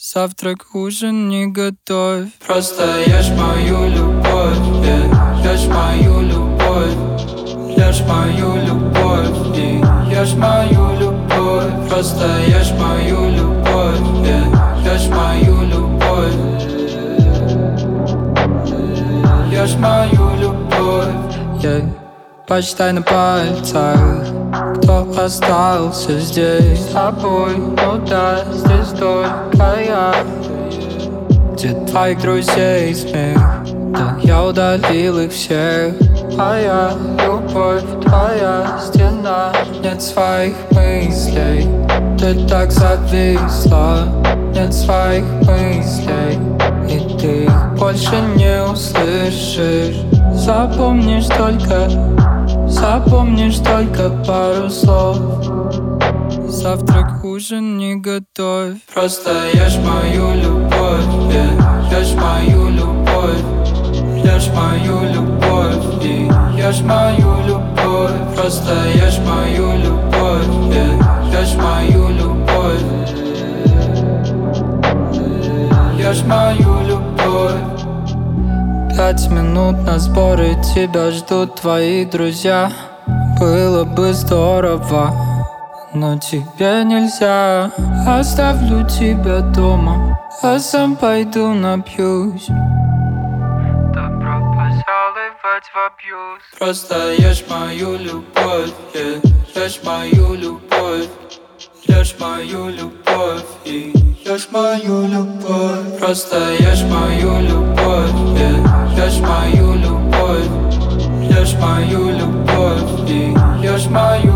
Завтрак, ужин не готовь. Просто ешь мою любовь, ешь мою любовь. Ешь мою любовь и ешь мою любовь. Просто ешь мою любовь, ешь мою любовь. Ешь мою любовь, Почитай на пальцах, кто остался здесь с тобой. Ну да, здесь только я. Где твоих друзей смех? Да я удалил их всех. Моя любовь, твоя стена. Нет своих мыслей, ты так зависла. Нет своих мыслей, и ты их больше не услышишь. Запомнишь только пару слов. Завтрак, ужин не готовь. Просто ешь мою любовь, ешь мою любовь. Ешь мою любовь и ешь мою любовь. Просто ешь мою любовь, ешь мою любовь. Ешь мою любовь. 5 минут на сборы, тебя ждут твои друзья. Было бы здорово, но тебе нельзя. Оставлю тебя дома, а сам пойду напьюсь. Добро пожаловать в абьюз. Просто ешь мою любовь, ешь мою любовь. Ешь мою любовь и ешь мою любовь. Просто ешь мою любовь, ешь мою любовь. Ешь мою любовь и ешь мою